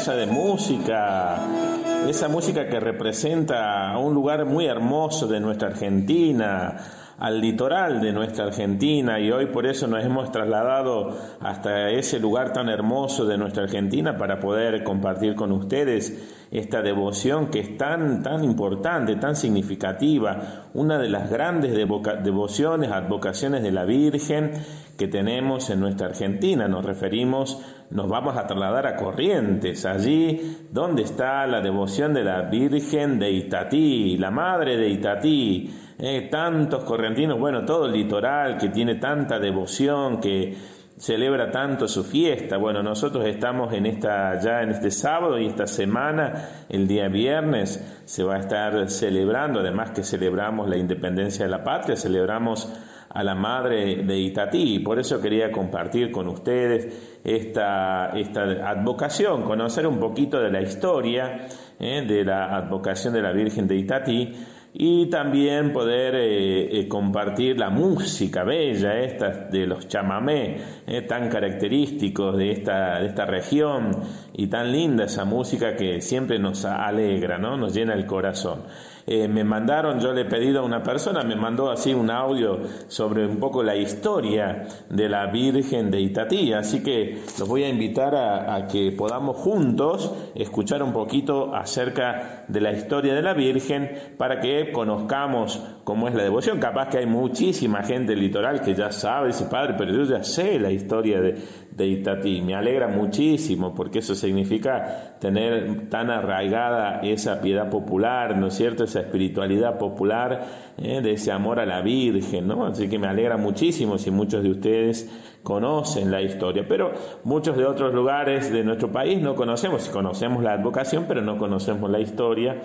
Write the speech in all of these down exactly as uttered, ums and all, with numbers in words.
maravillosa de música, esa música que representa un lugar muy hermoso de nuestra Argentina, al litoral de nuestra Argentina, y hoy por eso nos hemos trasladado hasta ese lugar tan hermoso de nuestra Argentina para poder compartir con ustedes esta devoción que es tan, tan importante, tan significativa, una de las grandes devoca- devociones, advocaciones de la Virgen que tenemos en nuestra Argentina. Nos referimos, nos vamos a trasladar a Corrientes, allí donde está la devoción de la Virgen de Itatí, la Madre de Itatí. Eh, tantos correntinos, bueno, todo el litoral que tiene tanta devoción, que celebra tanto su fiesta. Bueno, nosotros estamos en esta, ya en este sábado y esta semana, el día viernes, se va a estar celebrando, además que celebramos la independencia de la patria, celebramos a la Madre de Itatí, y por eso quería compartir con ustedes esta, esta advocación, conocer un poquito de la historia eh, de la advocación de la Virgen de Itatí, y también poder eh, eh, compartir la música bella esta de los chamamé, eh, tan característicos de esta, de esta región, y tan linda esa música que siempre nos alegra, ¿no? Nos llena el corazón. Eh, me mandaron, yo le he pedido a una persona, me mandó así un audio sobre un poco la historia de la Virgen de Itatí, así que los voy a invitar a, a que podamos juntos escuchar un poquito acerca de la historia de la Virgen para que conozcamos cómo es la devoción. Capaz que hay muchísima gente del litoral que ya sabe, dice, padre, pero yo ya sé la historia de, de Itatí. Me alegra muchísimo porque eso significa tener tan arraigada esa piedad popular, ¿no es cierto?, esa espiritualidad popular, eh, de ese amor a la Virgen, ¿no? Así que me alegra muchísimo si muchos de ustedes conocen la historia, pero muchos de otros lugares de nuestro país no conocemos, conocemos la advocación, pero no conocemos la historia.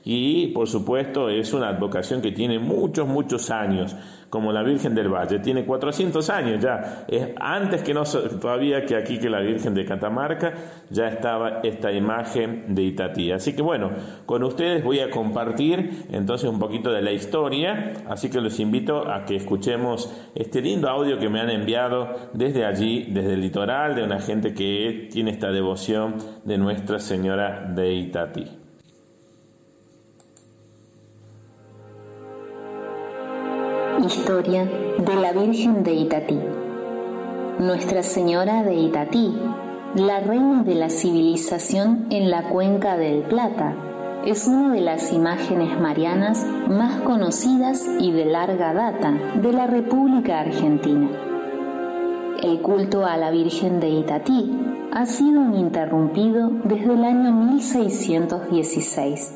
Y por supuesto es una advocación que tiene muchos, muchos años, como la Virgen del Valle, tiene cuatrocientos años ya, es antes que no, todavía que aquí que la Virgen de Catamarca, ya estaba esta imagen de Itatí. Así que bueno, con ustedes voy a compartir entonces un poquito de la historia, así que los invito a que escuchemos este lindo audio que me han enviado desde allí, desde el litoral, de una gente que tiene esta devoción de Nuestra Señora de Itatí. Historia de la Virgen de Itatí. Nuestra Señora de Itatí, la reina de la civilización en la Cuenca del Plata, es una de las imágenes marianas más conocidas y de larga data de la República Argentina. El culto a la Virgen de Itatí ha sido ininterrumpido desde el año mil seiscientos dieciséis.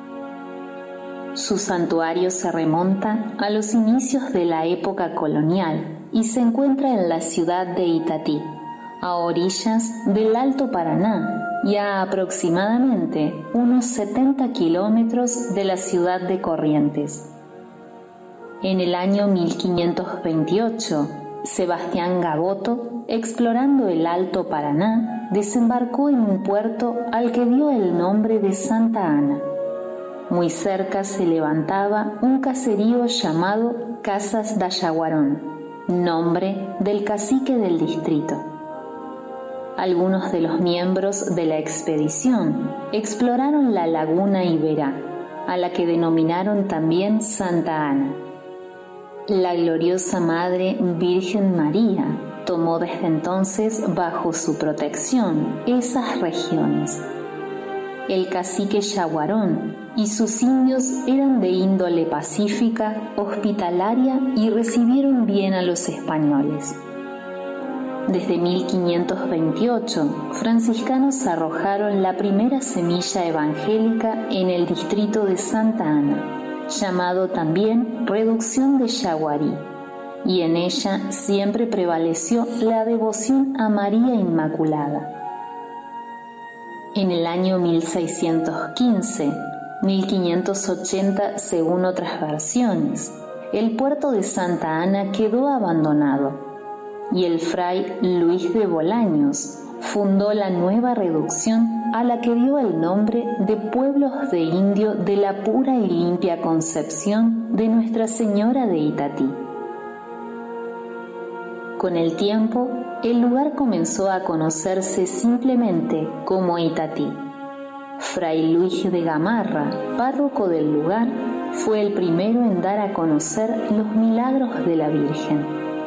Su santuario se remonta a los inicios de la época colonial y se encuentra en la ciudad de Itatí, a orillas del Alto Paraná y a aproximadamente unos setenta kilómetros de la ciudad de Corrientes. En el año mil quinientos veintiocho, Sebastián Gaboto, explorando el Alto Paraná, desembarcó en un puerto al que dio el nombre de Santa Ana. Muy cerca se levantaba un caserío llamado Casas da Yaguarón, nombre del cacique del distrito. Algunos de los miembros de la expedición exploraron la laguna Iberá, a la que denominaron también Santa Ana. La gloriosa Madre Virgen María tomó desde entonces bajo su protección esas regiones. El cacique Yaguarón y sus indios eran de índole pacífica, hospitalaria y recibieron bien a los españoles. Desde mil quinientos veintiocho, franciscanos arrojaron la primera semilla evangélica en el distrito de Santa Ana, llamado también Reducción de Yaguarí, y en ella siempre prevaleció la devoción a María Inmaculada. En el año mil seiscientos quince, mil quinientos ochenta según otras versiones, el puerto de Santa Ana quedó abandonado y el fray Luis de Bolaños fundó la nueva reducción a la que dio el nombre de Pueblos de Indio de la Pura y Limpia Concepción de Nuestra Señora de Itatí. Con el tiempo, el lugar comenzó a conocerse simplemente como Itatí. Fray Luis de Gamarra, párroco del lugar, fue el primero en dar a conocer los milagros de la Virgen.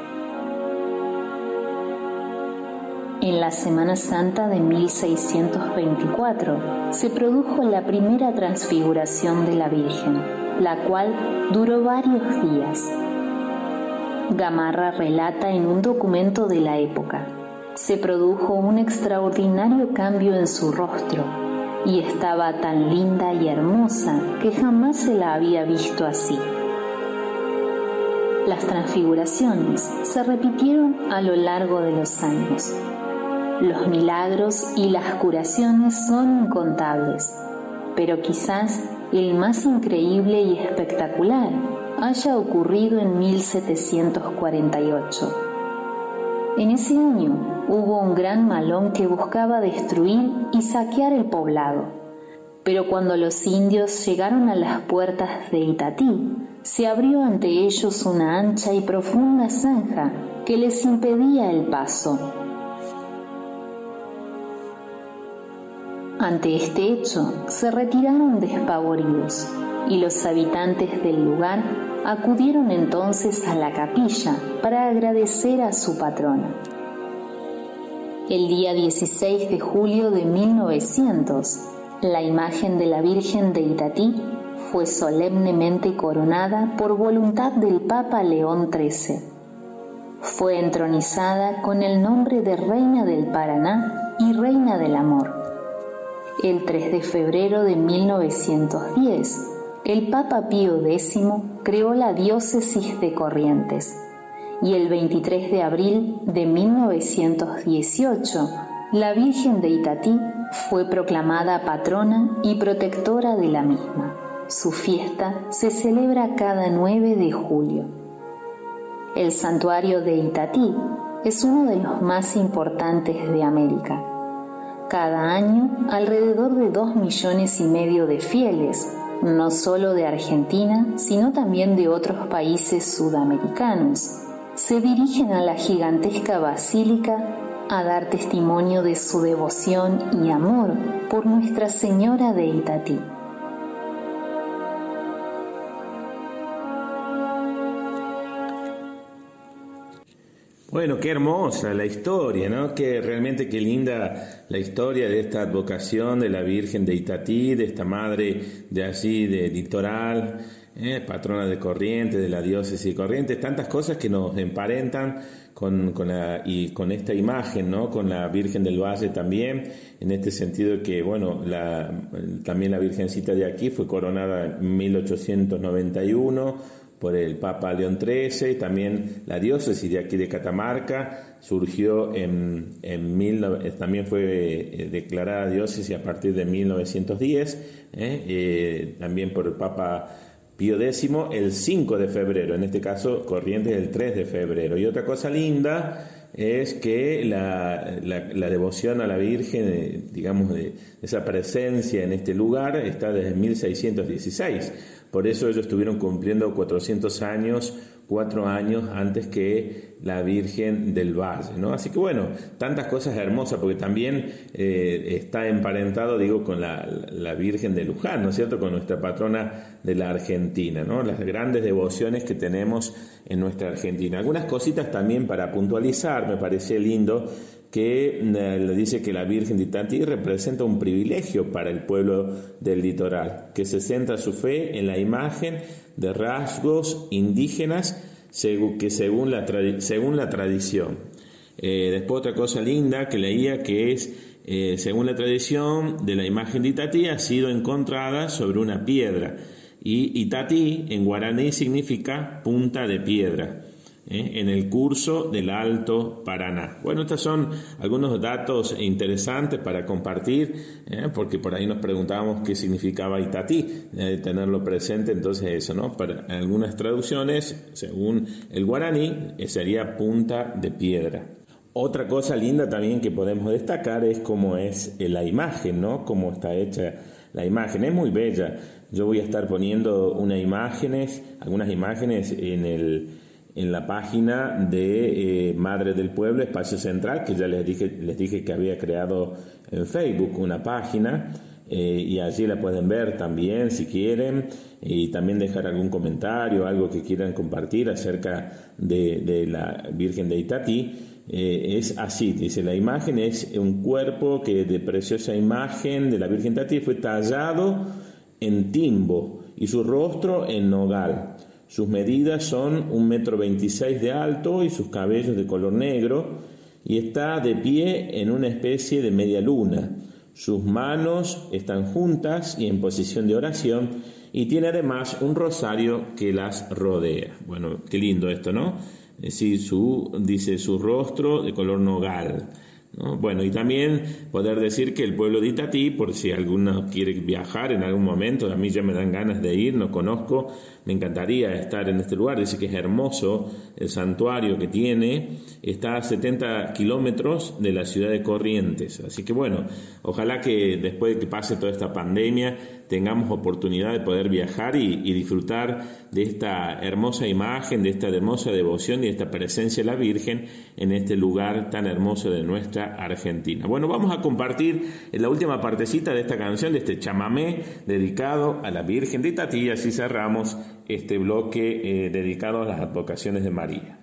En la Semana Santa de mil seiscientos veinticuatro se produjo la primera transfiguración de la Virgen, la cual duró varios días. Gamarra relata en un documento de la época: se produjo un extraordinario cambio en su rostro y estaba tan linda y hermosa que jamás se la había visto así. Las transfiguraciones se repitieron a lo largo de los años. Los milagros y las curaciones son incontables, pero quizás el más increíble y espectacular haya ocurrido en mil setecientos cuarenta y ocho. En ese año hubo un gran malón que buscaba destruir y saquear el poblado, pero cuando los indios llegaron a las puertas de Itatí, se abrió ante ellos una ancha y profunda zanja que les impedía el paso. Ante este hecho, se retiraron despavoridos y los habitantes del lugar acudieron entonces a la capilla para agradecer a su patrona. El día dieciséis de julio de mil novecientos, la imagen de la Virgen de Itatí fue solemnemente coronada por voluntad del Papa León trece. Fue entronizada con el nombre de Reina del Paraná y Reina del Amor. El tres de febrero de mil novecientos diez, el Papa Pío décimo creó la diócesis de Corrientes y el veintitrés de abril de mil novecientos dieciocho, la Virgen de Itatí fue proclamada patrona y protectora de la misma. Su fiesta se celebra cada nueve de julio. El santuario de Itatí es uno de los más importantes de América. Cada año, alrededor de dos millones y medio de fieles, no solo de Argentina, sino también de otros países sudamericanos, se dirigen a la gigantesca basílica a dar testimonio de su devoción y amor por Nuestra Señora de Itatí. Bueno, qué hermosa la historia, ¿no? Que realmente qué linda la historia de esta advocación de la Virgen de Itatí, de esta madre de allí, de Litoral, eh, patrona de Corrientes, de la diócesis de Corrientes, tantas cosas que nos emparentan con, con la, y con esta imagen, ¿no? Con la Virgen del Valle también, en este sentido que, bueno, la, también la Virgencita de aquí fue coronada en mil ochocientos noventa y uno, por el Papa León trece, también la diócesis de aquí de Catamarca surgió en, en mil, también fue eh, declarada diócesis a partir de mil novecientos diez, eh, eh, también por el Papa Pío décimo el cinco de febrero, en este caso Corrientes el tres de febrero. Y otra cosa linda es que la, la, la devoción a la Virgen, digamos, de esa presencia en este lugar está desde mil seiscientos dieciséis. Por eso ellos estuvieron cumpliendo cuatrocientos años, cuatro años antes que la Virgen del Valle, ¿no? Así que bueno, tantas cosas hermosas, porque también eh, está emparentado, digo, con la, la Virgen de Luján, ¿no es cierto?, con nuestra patrona de la Argentina, ¿no? Las grandes devociones que tenemos en nuestra Argentina. Algunas cositas también para puntualizar, me parecía lindo, que le dice que la Virgen de Itatí representa un privilegio para el pueblo del litoral, que se centra su fe en la imagen de rasgos indígenas que según la, tradi- según la tradición. Eh, después otra cosa linda que leía que es, eh, según la tradición de la imagen de Itatí ha sido encontrada sobre una piedra, y Itatí en guaraní significa punta de piedra. ¿Eh? En el curso del Alto Paraná. Bueno, estos son algunos datos interesantes para compartir, ¿eh? Porque por ahí nos preguntábamos qué significaba Itatí, eh, tenerlo presente, entonces eso, ¿no? Para algunas traducciones, según el guaraní, sería punta de piedra. Otra cosa linda también que podemos destacar es cómo es la imagen, ¿no? Cómo está hecha la imagen, es muy bella. Yo voy a estar poniendo unas imágenes, algunas imágenes en el en la página de eh, Madre del Pueblo, Espacio Central, que ya les dije, les dije que había creado en Facebook una página, eh, y allí la pueden ver también si quieren, y también dejar algún comentario, algo que quieran compartir acerca de, de la Virgen de Itatí. Eh, es así, dice, la imagen es un cuerpo que de preciosa imagen de la Virgen de Itatí fue tallado en timbo y su rostro en nogal. Sus medidas son un metro veintiséis de alto y sus cabellos de color negro, y está de pie en una especie de media luna. Sus manos están juntas y en posición de oración, y tiene además un rosario que las rodea. Bueno, qué lindo esto, ¿no? Sí, su, dice su rostro de color nogal, ¿no? Bueno, y también poder decir que el pueblo de Itatí, por si alguno quiere viajar en algún momento, a mí ya me dan ganas de ir, no conozco, me encantaría estar en este lugar. Dice que es hermoso el santuario que tiene, está a setenta kilómetros de la ciudad de Corrientes, así que bueno, ojalá que después de que pase toda esta pandemia tengamos oportunidad de poder viajar y, y disfrutar de esta hermosa imagen, de esta hermosa devoción y de esta presencia de la Virgen en este lugar tan hermoso de nuestra Argentina. Bueno, vamos a compartir en la última partecita de esta canción, de este chamamé dedicado a la Virgen de Itatí, y así cerramos este bloque eh, dedicado a las advocaciones de María.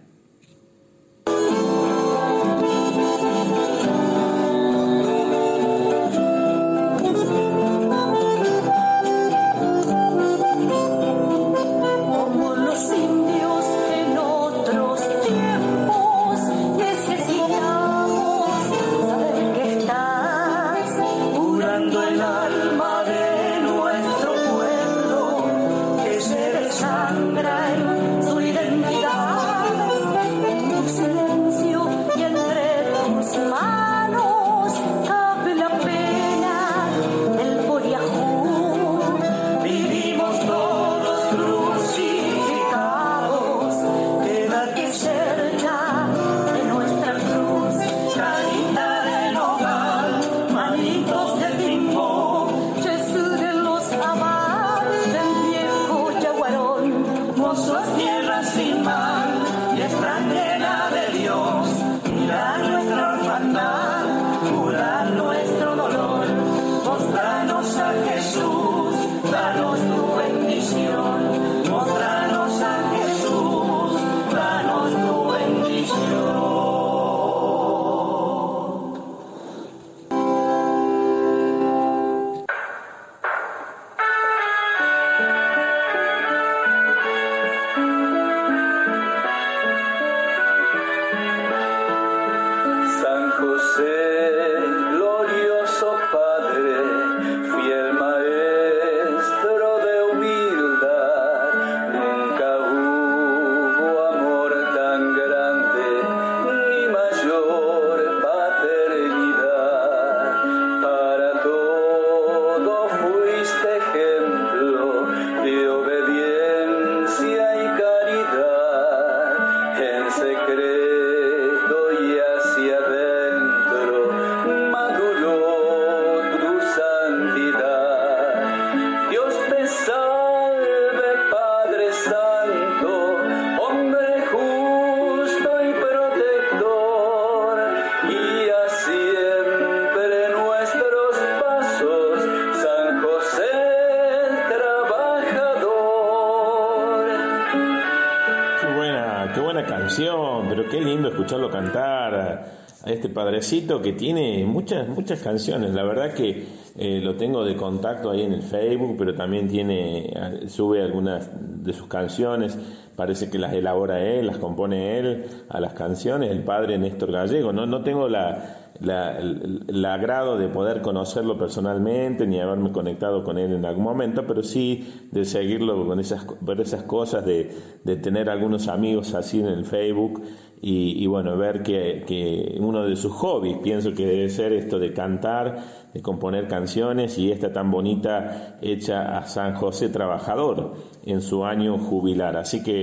Pero qué lindo escucharlo cantar a este padrecito que tiene muchas muchas canciones. La verdad que eh, lo tengo de contacto ahí en el Facebook, pero también tiene sube algunas de sus canciones, parece que las elabora él, las compone él a las canciones, el padre Néstor Gallego. No, no tengo la, la, el, el agrado de poder conocerlo personalmente ni haberme conectado con él en algún momento, pero sí de seguirlo con esas, ver esas cosas, de, de tener algunos amigos así en el Facebook. Y, y bueno, ver que, que uno de sus hobbies, pienso que debe ser esto de cantar, de componer canciones, y esta tan bonita hecha a San José Trabajador en su año jubilar. Así que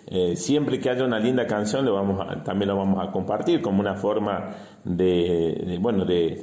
eh, siempre que haya una linda canción lo vamos a, también lo vamos a compartir como una forma de, de bueno, de,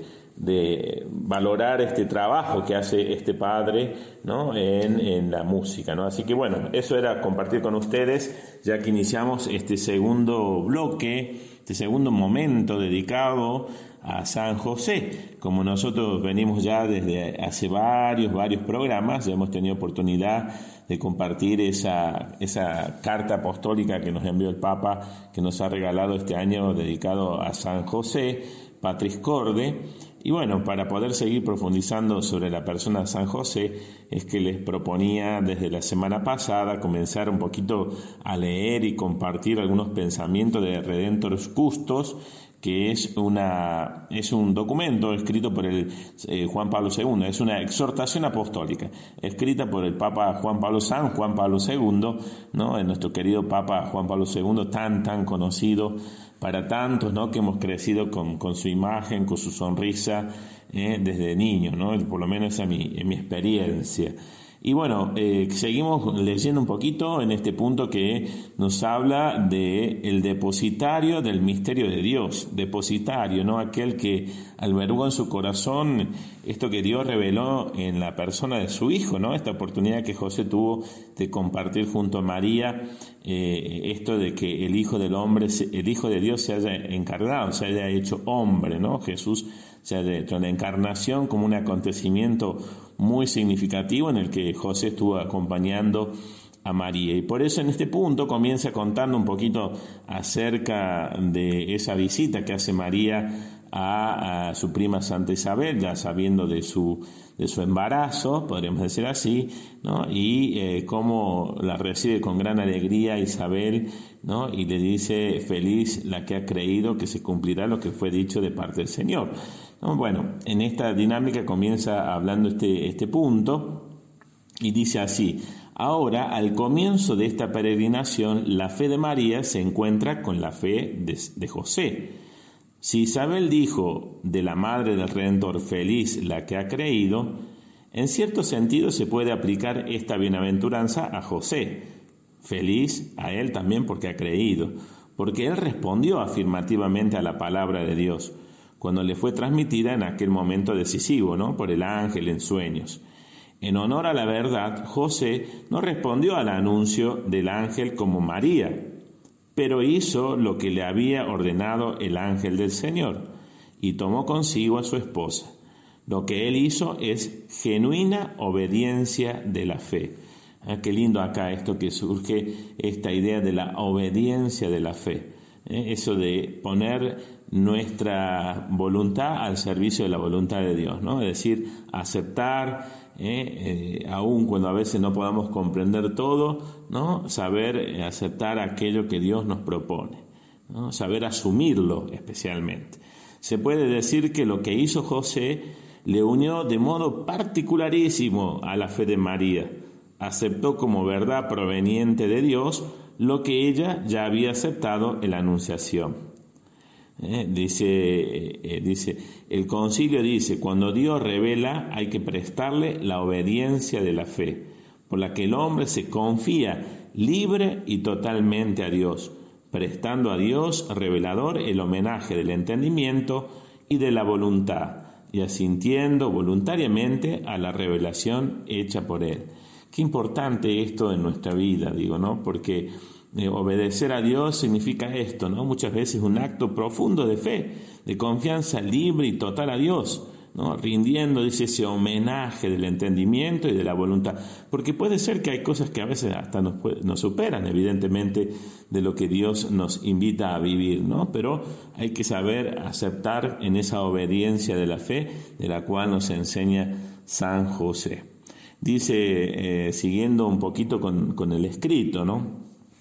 de valorar este trabajo que hace este padre, ¿no? en, en la música, ¿no? Así que bueno, eso era compartir con ustedes, ya que iniciamos este segundo bloque, este segundo momento dedicado a San José. Como nosotros venimos ya desde hace varios, varios programas, ya hemos tenido oportunidad de compartir esa, esa carta apostólica que nos envió el Papa, que nos ha regalado este año dedicado a San José, Patris Corde. Y bueno, para poder seguir profundizando sobre la persona de San José, es que les proponía desde la semana pasada comenzar un poquito a leer y compartir algunos pensamientos de Redemptoris Custos, que es una es un documento escrito por el eh, Juan Pablo segundo, es una exhortación apostólica escrita por el Papa Juan Pablo San Juan Pablo segundo, ¿no? Nuestro querido Papa Juan Pablo segundo, tan tan conocido para tantos, ¿no? Que hemos crecido con, con su imagen, con su sonrisa eh, desde niño, ¿no? Por lo menos en mi, en mi experiencia. Y bueno, eh, seguimos leyendo un poquito en este punto que nos habla de el depositario del misterio de Dios, depositario, ¿no? Aquel que albergó en su corazón esto que Dios reveló en la persona de su Hijo, ¿no? Esta oportunidad que José tuvo de compartir junto a María, eh, esto de que el Hijo del Hombre, el Hijo de Dios se haya encarnado, se haya hecho hombre, ¿no? Jesús se haya hecho la encarnación como un acontecimiento muy significativo en el que José estuvo acompañando a María. Y por eso en este punto comienza contando un poquito acerca de esa visita que hace María a, a su prima Santa Isabel, ya sabiendo de su, de su embarazo, podríamos decir así, ¿no? Y eh, cómo la recibe con gran alegría Isabel, ¿no? Y le dice: feliz la que ha creído que se cumplirá lo que fue dicho de parte del Señor. ¿No? Bueno, en esta dinámica comienza hablando este, este punto y dice así: ahora, al comienzo de esta peregrinación, la fe de María se encuentra con la fe de, de José. Si Isabel dijo de la Madre del Redentor: feliz la que ha creído, en cierto sentido se puede aplicar esta bienaventuranza a José. Feliz a él también porque ha creído, porque él respondió afirmativamente a la palabra de Dios cuando le fue transmitida en aquel momento decisivo, ¿no? Por el ángel en sueños. En honor a la verdad, José no respondió al anuncio del ángel como María, pero hizo lo que le había ordenado el ángel del Señor y tomó consigo a su esposa. Lo que él hizo es genuina obediencia de la fe. Ah, qué lindo acá esto que surge, esta idea de la obediencia de la fe. ¿Eh? Eso de poner nuestra voluntad al servicio de la voluntad de Dios, ¿no? Es decir, aceptar, eh, eh, aun cuando a veces no podamos comprender todo, ¿no? Saber eh, aceptar aquello que Dios nos propone, ¿no? Saber asumirlo especialmente. Se puede decir que lo que hizo José le unió de modo particularísimo a la fe de María. Aceptó como verdad proveniente de Dios lo que ella ya había aceptado en la Anunciación. Eh, dice, eh, dice, el concilio dice: cuando Dios revela hay que prestarle la obediencia de la fe, por la que el hombre se confía libre y totalmente a Dios, prestando a Dios revelador el homenaje del entendimiento y de la voluntad, y asintiendo voluntariamente a la revelación hecha por Él. Qué importante esto en nuestra vida, digo, ¿no? Porque eh, obedecer a Dios significa esto, ¿no? Muchas veces un acto profundo de fe, de confianza libre y total a Dios, ¿no? Rindiendo, dice, ese homenaje del entendimiento y de la voluntad. Porque puede ser que hay cosas que a veces hasta nos, nos superan, evidentemente, de lo que Dios nos invita a vivir, ¿no? Pero hay que saber aceptar en esa obediencia de la fe, de la cual nos enseña San José. Dice, eh, siguiendo un poquito con, con el escrito, ¿no?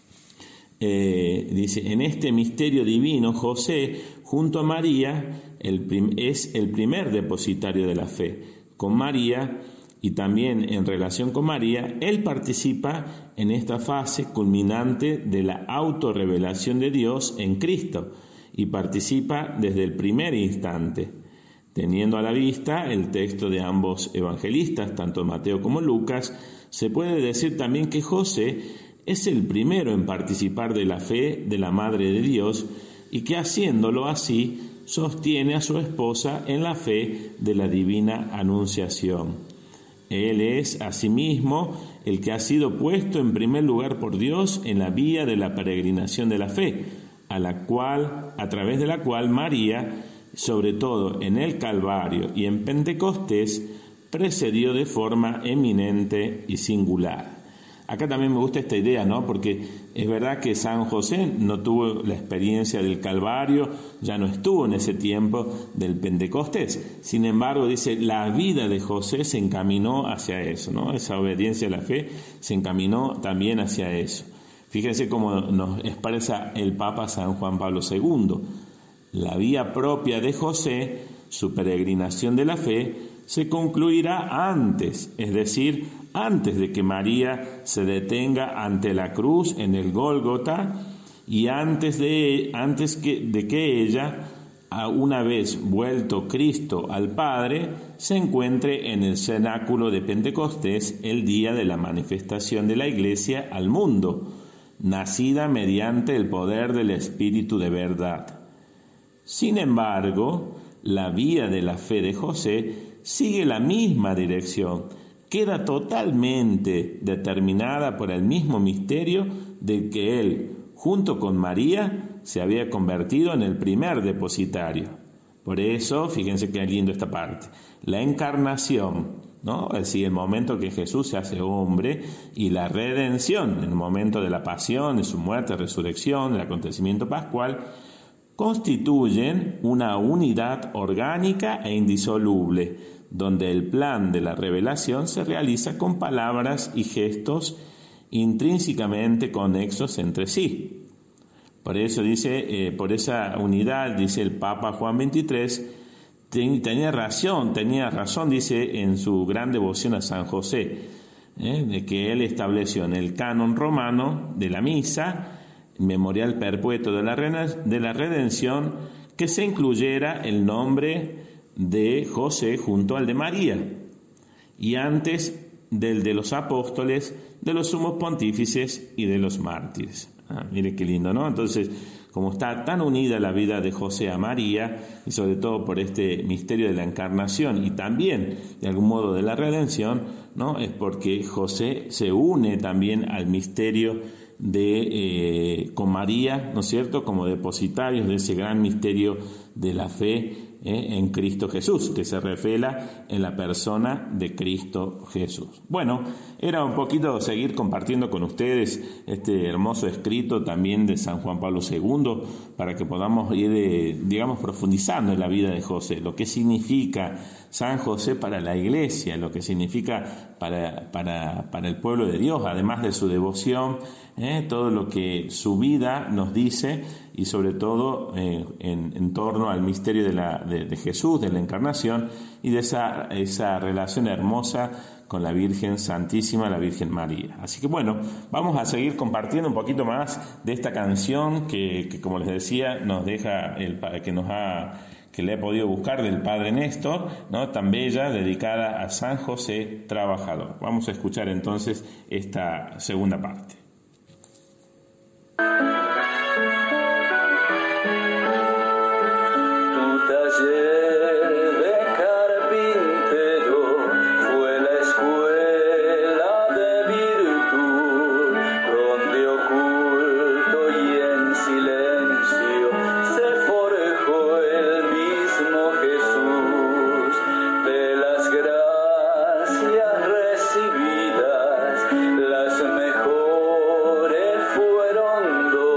Eh, dice, en este misterio divino, José, junto a María, el prim- es el primer depositario de la fe. Con María, y también en relación con María, él participa en esta fase culminante de la autorrevelación de Dios en Cristo, y participa desde el primer instante. Teniendo a la vista el texto de ambos evangelistas, tanto Mateo como Lucas, se puede decir también que José es el primero en participar de la fe de la Madre de Dios y que haciéndolo así sostiene a su esposa en la fe de la divina anunciación. Él es, asimismo, el que ha sido puesto en primer lugar por Dios en la vía de la peregrinación de la fe, a la cual, a través de la cual María, sobre todo en el Calvario y en Pentecostés, precedió de forma eminente y singular. Acá también me gusta esta idea, ¿no? Porque es verdad que San José no tuvo la experiencia del Calvario, ya no estuvo en ese tiempo del Pentecostés. Sin embargo, dice, la vida de José se encaminó hacia eso, ¿no? Esa obediencia a la fe se encaminó también hacia eso. Fíjense cómo nos expresa el Papa San Juan Pablo segundo. La vía propia de José, su peregrinación de la fe, se concluirá antes, es decir, antes de que María se detenga ante la cruz en el Gólgota y antes de, antes que, de que ella, una vez vuelto Cristo al Padre, se encuentre en el cenáculo de Pentecostés el día de la manifestación de la Iglesia al mundo, nacida mediante el poder del Espíritu de verdad. Sin embargo, la vía de la fe de José sigue la misma dirección, queda totalmente determinada por el mismo misterio del que él, junto con María, se había convertido en el primer depositario. Por eso, fíjense qué lindo esta parte, la encarnación, ¿no? Es decir, el momento que Jesús se hace hombre, y la redención, en el momento de la pasión, de su muerte, resurrección, del acontecimiento pascual, constituyen una unidad orgánica e indisoluble, donde el plan de la revelación se realiza con palabras y gestos intrínsecamente conexos entre sí. Por eso dice, eh, por esa unidad, dice el Papa Juan veintitrés, ten, tenía razón, tenía razón, dice en su gran devoción a San José, eh, de que él estableció en el canon romano de la misa, memorial perpetuo de la, de la redención, que se incluyera el nombre de José junto al de María, y antes del de los apóstoles, de los sumos pontífices y de los mártires. Ah, mire qué lindo, ¿no? Entonces, como está tan unida la vida de José a María, y sobre todo por este misterio de la encarnación y también de algún modo de la redención, ¿no? Es porque José se une también al misterio de eh, con María, ¿no es cierto?, como depositarios de ese gran misterio de la fe eh, en Cristo Jesús, que se revela en la persona de Cristo Jesús. Bueno, era un poquito seguir compartiendo con ustedes este hermoso escrito también de San Juan Pablo segundo, para que podamos ir, eh, digamos, profundizando en la vida de José, lo que significa San José para la Iglesia, lo que significa para, para, para el pueblo de Dios, además de su devoción, eh, todo lo que su vida nos dice, y sobre todo eh, en, en torno al misterio de, la, de, de Jesús, de la encarnación, y de esa, esa relación hermosa con la Virgen Santísima, la Virgen María. Así que bueno, vamos a seguir compartiendo un poquito más de esta canción que, que como les decía, nos deja el, que nos ha que le he podido buscar del Padre Néstor, ¿no?, tan bella, dedicada a San José Trabajador. Vamos a escuchar entonces esta segunda parte. Recibidas, las mejores fueron dos.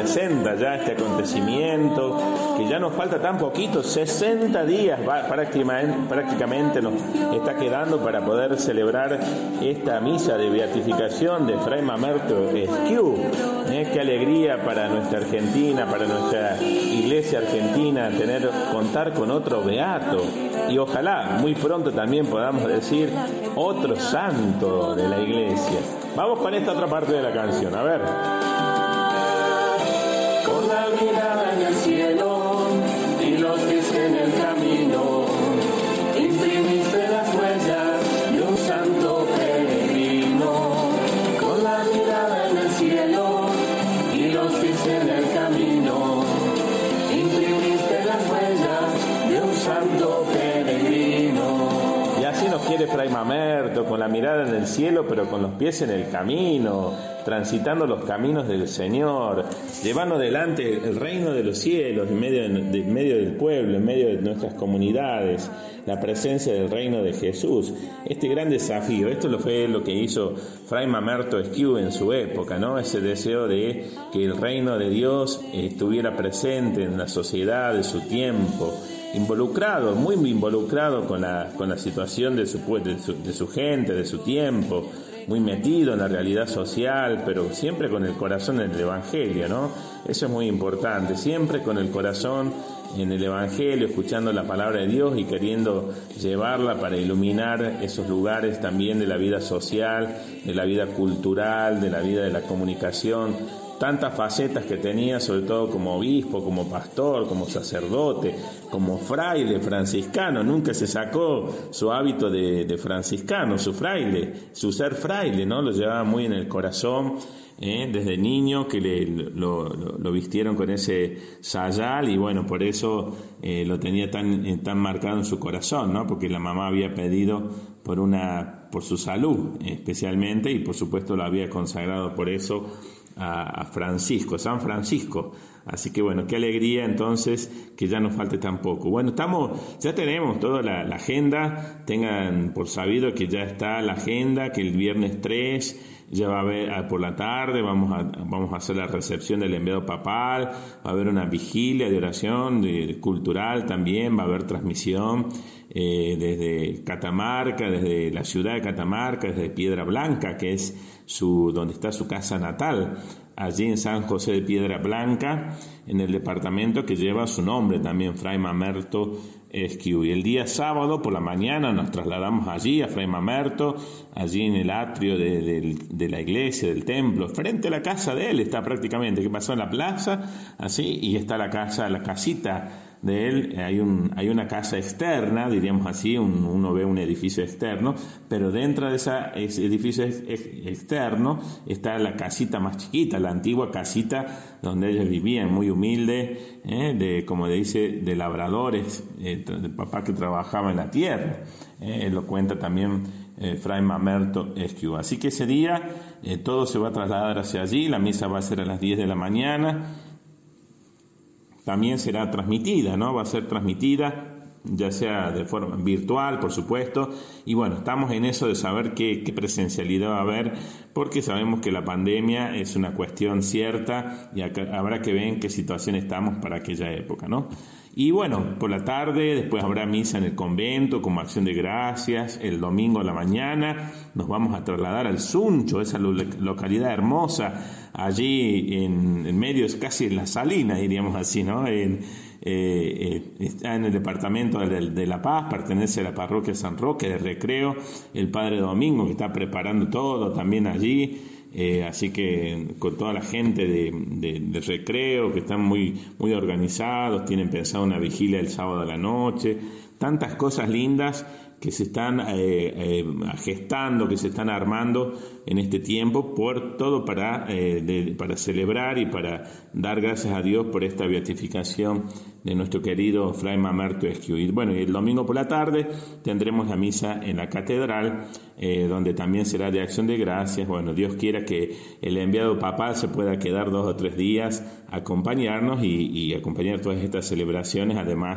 presenta ya este acontecimiento, que ya nos falta tan poquito, sesenta días va, prácticamente, prácticamente nos está quedando para poder celebrar esta misa de beatificación de Fray Mamerto Esquiú. ¿Eh? Qué alegría para nuestra Argentina, para nuestra iglesia argentina, tener, contar con otro beato, y ojalá muy pronto también podamos decir otro santo de la iglesia. Vamos con esta otra parte de la canción, a ver. Con la mirada en el cielo y los pies en el camino, imprimiste las huellas de un santo peregrino. Con la mirada en el cielo y los pies en el camino, imprimiste las huellas de un santo peregrino. Y así nos quiere Fray Mamerto, con la mirada en el cielo, pero con los pies en el camino, transitando los caminos del Señor, llevando adelante el reino de los cielos, en medio, de, de, en medio del pueblo, en medio de nuestras comunidades, la presencia del reino de Jesús. Este gran desafío, esto lo fue lo que hizo Fray Mamerto Esquiú en su época, ¿no? Ese deseo de que el reino de Dios estuviera presente en la sociedad de su tiempo, involucrado, muy involucrado con la, con la situación de su, de su, de su gente, de su tiempo, muy metido en la realidad social, pero siempre con el corazón en el Evangelio, ¿no? Eso es muy importante, siempre con el corazón en el Evangelio, escuchando la palabra de Dios y queriendo llevarla para iluminar esos lugares también de la vida social, de la vida cultural, de la vida de la comunicación. Tantas facetas que tenía, sobre todo como obispo, como pastor, como sacerdote, como fraile franciscano. Nunca se sacó su hábito de, de franciscano, su fraile, su ser fraile, ¿no? Lo llevaba muy en el corazón, ¿eh? Desde niño, que le, lo, lo, lo vistieron con ese sayal, y bueno, por eso eh, lo tenía tan, eh, tan marcado en su corazón, ¿no? Porque la mamá había pedido por una, por su salud, especialmente, y por supuesto lo había consagrado por eso a Francisco, San Francisco. Así que bueno, qué alegría entonces que ya nos falte tan poco. Bueno, estamos, ya tenemos toda la, la agenda, tengan por sabido que ya está la agenda, que el viernes tres ya va a haber, por la tarde vamos a, vamos a hacer la recepción del enviado papal, va a haber una vigilia de oración de, de cultural también, va a haber transmisión eh, desde Catamarca, desde la ciudad de Catamarca, desde Piedra Blanca, que es su, donde está su casa natal, allí en San José de Piedra Blanca, en el departamento que lleva su nombre también, Fray Mamerto Esquiú. Y el día sábado por la mañana nos trasladamos allí a Fray Mamerto, allí en el atrio de, de, de la iglesia, del templo, frente a la casa de él está prácticamente, que pasó en la plaza, así, y está la casa, la casita de él. Hay un hay una casa externa, diríamos así, un, uno ve un edificio externo, pero dentro de esa, ese edificio ex, ex, externo está la casita más chiquita, la antigua casita donde ellos vivían, muy humilde, ¿eh? de como dice, de labradores, eh, del papá que trabajaba en la tierra. Eh, lo cuenta también eh, Fray Mamerto Esquiú. Así que ese día eh, todo se va a trasladar hacia allí, la misa va a ser a las diez de la mañana. También será transmitida, ¿no? Va a ser transmitida, ya sea de forma virtual, por supuesto. Y bueno, estamos en eso de saber qué, qué presencialidad va a haber, porque sabemos que la pandemia es una cuestión cierta y acá habrá que ver en qué situación estamos para aquella época, ¿no? Y bueno, por la tarde, después habrá misa en el convento como acción de gracias. El domingo a la mañana nos vamos a trasladar al Suncho, esa lo- localidad hermosa, allí en, en medio, es casi en la Salina, diríamos así, ¿no? En, eh, eh, está en el departamento de, de La Paz, pertenece a la parroquia San Roque de Recreo. El Padre Domingo que está preparando todo también allí. Eh, así que con toda la gente de, de, de Recreo, que están muy, muy organizados, tienen pensado una vigilia el sábado a la noche, tantas cosas lindas que se están eh, eh, gestando, que se están armando en este tiempo, por todo para, eh, de, para celebrar y para dar gracias a Dios por esta beatificación de nuestro querido Fray Mamerto Esquiú. Y bueno, el domingo por la tarde tendremos la misa en la catedral, eh, donde también será de acción de gracias. Bueno, Dios quiera que el enviado papal se pueda quedar dos o tres días a acompañarnos y, y acompañar todas estas celebraciones, además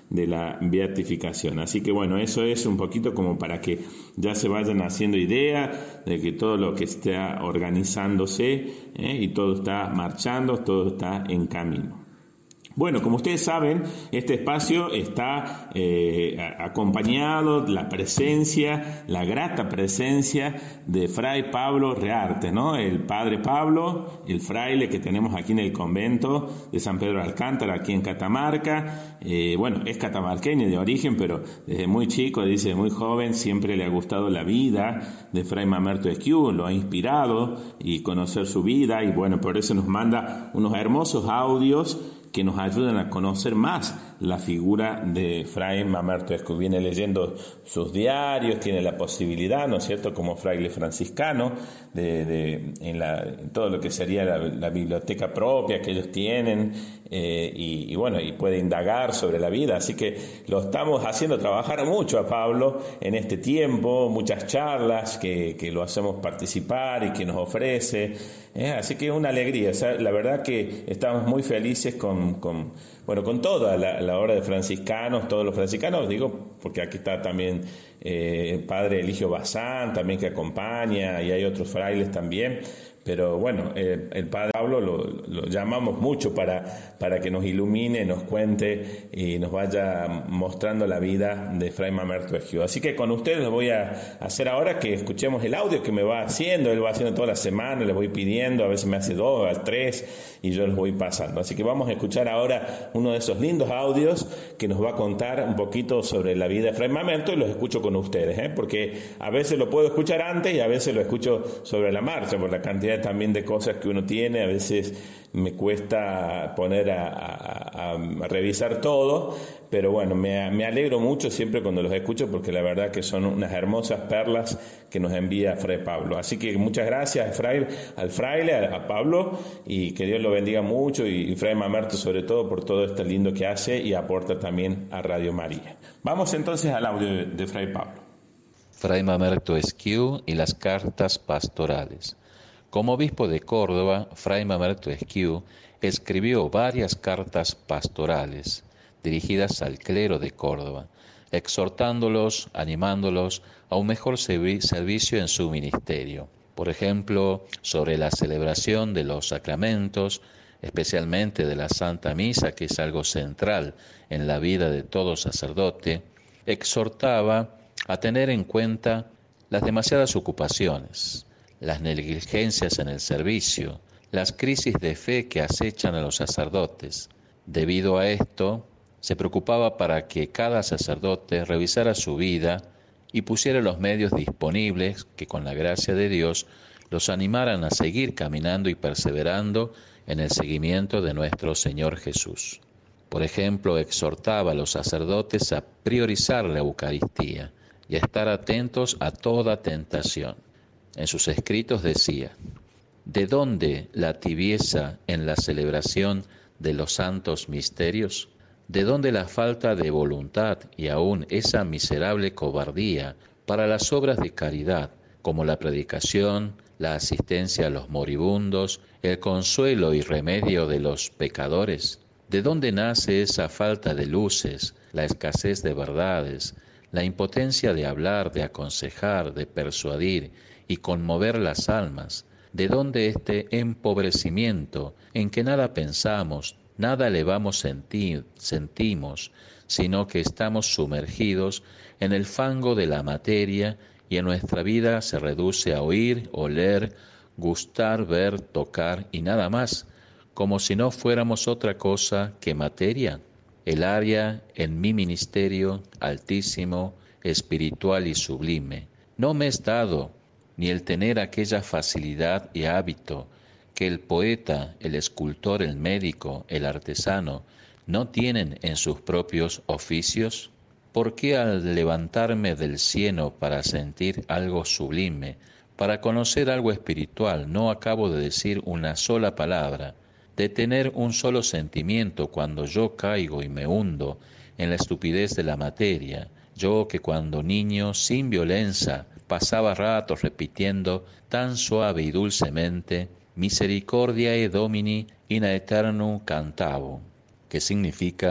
de la beatificación. Así que bueno, eso es un poquito como para que ya se vayan haciendo idea de que todo lo que está organizándose ¿eh? y todo está marchando, todo está en camino. Bueno, como ustedes saben, este espacio está eh, acompañado de la presencia, la grata presencia de Fray Pablo Rearte, ¿no? El Padre Pablo, el fraile que tenemos aquí en el convento de San Pedro de Alcántara, aquí en Catamarca. Eh, bueno, es catamarqueño de origen, pero desde muy chico, dice, muy joven, siempre le ha gustado la vida de Fray Mamerto Esquiú, lo ha inspirado y conocer su vida, y bueno, por eso nos manda unos hermosos audios que nos ayudan a conocer más la figura de Fray Mamerto Esquiú. Viene leyendo sus diarios, tiene la posibilidad, ¿no es cierto?, como fraile franciscano, de, de en, la, en todo lo que sería la, la biblioteca propia que ellos tienen, eh, y, y bueno, y puede indagar sobre la vida. Así que lo estamos haciendo trabajar mucho a Pablo en este tiempo, muchas charlas que, que lo hacemos participar y que nos ofrece. Eh, así que una alegría. O sea, la verdad que estamos muy felices con, con bueno, con toda la, la obra de franciscanos, todos los franciscanos, digo, porque aquí está también eh, el padre Eligio Bazán, también que acompaña, y hay otros frailes también. Pero bueno, eh, el Padre Pablo lo, lo llamamos mucho para, para que nos ilumine, nos cuente y nos vaya mostrando la vida de Fray Mamerto Esquiú. Así que con ustedes les voy a hacer ahora que escuchemos el audio que me va haciendo. Él va haciendo toda la semana, le voy pidiendo, a veces me hace dos, a tres, y yo los voy pasando. Así que vamos a escuchar ahora uno de esos lindos audios que nos va a contar un poquito sobre la vida de Fray Mamerto, y los escucho con ustedes, ¿eh? Porque a veces lo puedo escuchar antes y a veces lo escucho sobre la marcha, por la cantidad también de cosas que uno tiene. A veces me cuesta poner a, a, a revisar todo, pero bueno, me, me alegro mucho siempre cuando los escucho, porque la verdad que son unas hermosas perlas que nos envía Fray Pablo. Así que muchas gracias Fray, al fraile, a, a Pablo, y que Dios lo bendiga mucho, y, y Fray Mamerto sobre todo por todo esto lindo que hace y aporta también a Radio María. Vamos entonces al audio de, de Fray Pablo. Fray Mamerto Esquiú y las cartas pastorales. Como obispo de Córdoba, Fray Mamerto Esquiú escribió varias cartas pastorales dirigidas al clero de Córdoba, exhortándolos, animándolos a un mejor servicio en su ministerio. Por ejemplo, sobre la celebración de los sacramentos, especialmente de la Santa Misa, que es algo central en la vida de todo sacerdote, exhortaba a tener en cuenta las demasiadas ocupaciones, las negligencias en el servicio, las crisis de fe que acechan a los sacerdotes. Debido a esto, se preocupaba para que cada sacerdote revisara su vida y pusiera los medios disponibles que, con la gracia de Dios, los animaran a seguir caminando y perseverando en el seguimiento de nuestro Señor Jesús. Por ejemplo, exhortaba a los sacerdotes a priorizar la Eucaristía y a estar atentos a toda tentación. En sus escritos decía: ¿de dónde la tibieza en la celebración de los santos misterios? ¿De dónde la falta de voluntad y aún esa miserable cobardía para las obras de caridad, como la predicación, la asistencia a los moribundos, el consuelo y remedio de los pecadores? ¿De dónde nace esa falta de luces, la escasez de verdades, la impotencia de hablar, de aconsejar, de persuadir y conmover las almas? ¿De dónde este empobrecimiento en que nada pensamos, nada le vamos sentir, sentimos, sino que estamos sumergidos en el fango de la materia y en nuestra vida se reduce a oír, oler, gustar, ver, tocar y nada más, como si no fuéramos otra cosa que materia? El área en mi ministerio altísimo, espiritual y sublime, no me es dado ni el tener aquella facilidad y hábito que el poeta, el escultor, el médico, el artesano no tienen en sus propios oficios. ¿Por qué al levantarme del cieno para sentir algo sublime, para conocer algo espiritual, no acabo de decir una sola palabra, de tener un solo sentimiento cuando yo caigo y me hundo en la estupidez de la materia? Yo que cuando niño, sin violencia, pasaba ratos repitiendo tan suave y dulcemente Misericordiae Domini in aeternum cantavo, que significa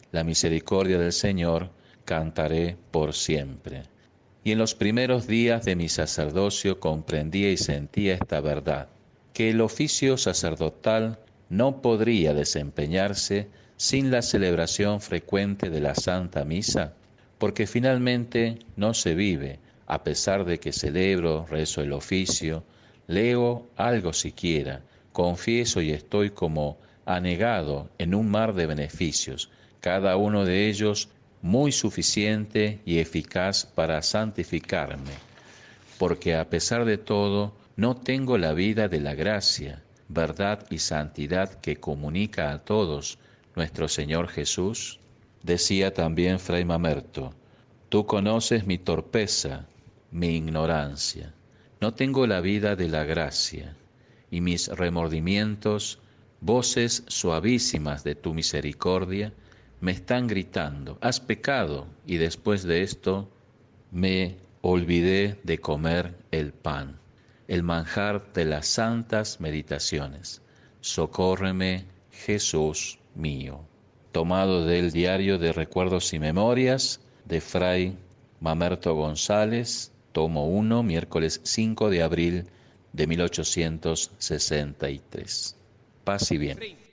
la misericordia del Señor cantaré por siempre. Y en los primeros días de mi sacerdocio comprendía y sentía esta verdad, que el oficio sacerdotal no podría desempeñarse sin la celebración frecuente de la Santa Misa, porque finalmente no se vive, a pesar de que celebro, rezo el oficio, leo algo siquiera, confieso y estoy como anegado en un mar de beneficios, cada uno de ellos muy suficiente y eficaz para santificarme, porque a pesar de todo no tengo la vida de la gracia, verdad y santidad que comunica a todos nuestro Señor Jesús. Decía también Fray Mamerto, tú conoces mi torpeza, mi ignorancia, no tengo la vida de la gracia, y mis remordimientos, voces suavísimas de tu misericordia, me están gritando, has pecado, y después de esto me olvidé de comer el pan, el manjar de las santas meditaciones. Socórreme, Jesús mío. Tomado del Diario de Recuerdos y Memorias de Fray Mamerto González, tomo uno, miércoles cinco de abril de mil ochocientos sesenta y tres. Paz y bien.